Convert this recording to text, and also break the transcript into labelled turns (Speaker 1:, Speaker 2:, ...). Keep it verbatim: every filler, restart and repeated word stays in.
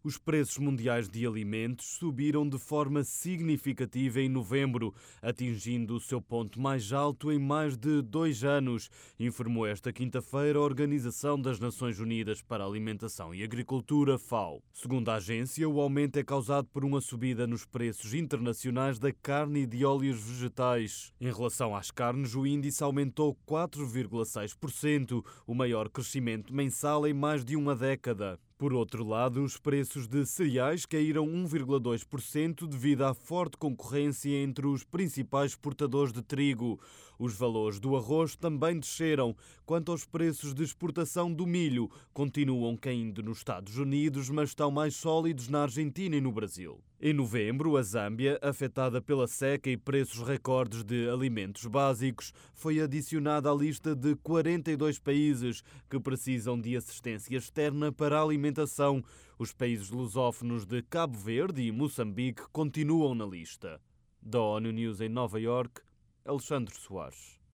Speaker 1: Os preços mundiais de alimentos subiram de forma significativa em novembro, atingindo o seu ponto mais alto em mais de dois anos, informou esta quinta-feira a Organização das Nações Unidas para a Alimentação e Agricultura, FAO. Segundo a agência, o aumento é causado por uma subida nos preços internacionais da carne e de óleos vegetais. Em relação às carnes, o índice aumentou quatro vírgula seis por cento, o maior crescimento mensal em mais de uma década. Por outro lado, os preços de cereais caíram um vírgula dois por cento devido à forte concorrência entre os principais exportadores de trigo. Os valores do arroz também desceram. Quanto aos preços de exportação do milho, continuam caindo nos Estados Unidos, mas estão mais sólidos na Argentina e no Brasil. Em novembro, a Zâmbia, afetada pela seca e preços recordes de alimentos básicos, foi adicionada à lista de quarenta e dois países que precisam de assistência externa para a alimentação. Os países lusófonos de Cabo Verde e Moçambique continuam na lista. Da ONU News em Nova Iorque, Alexandre Soares.